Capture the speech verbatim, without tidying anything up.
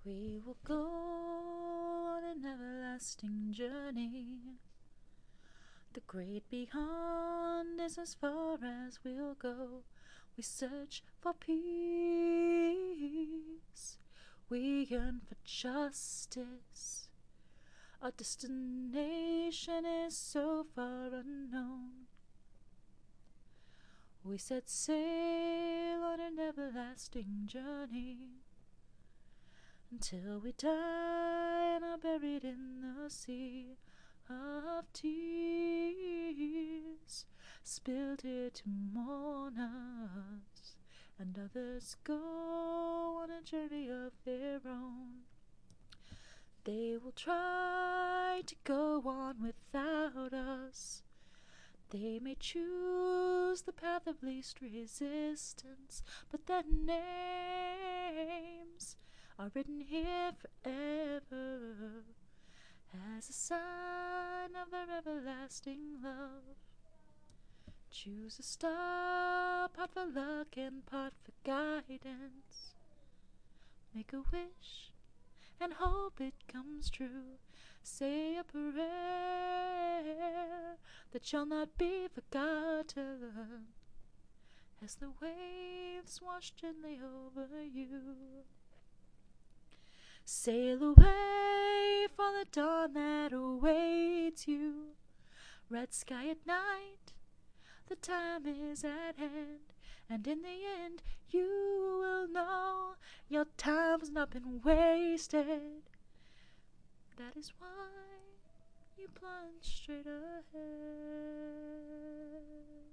We will go on an everlasting journey. The great beyond is as far as we'll go. We search for peace. We yearn for justice. Our destination is so far unknown. We set sail on an everlasting journey until we die and are buried in the sea of tears, spilled here to mourn us, and others go on a journey of their own. They will try to go on without us. They may choose the path of least resistance, but their names are written here forever as a sign of their everlasting love. Choose a star, part for luck and part for guidance. Make a wish and hope it comes true. Say a prayer that shall not be forgotten as the waves wash gently over you. Sail away for the dawn that awaits you. Red sky at night, the time is at hand, and in the end you will know your time's not been wasted. That is why you plunge straight ahead.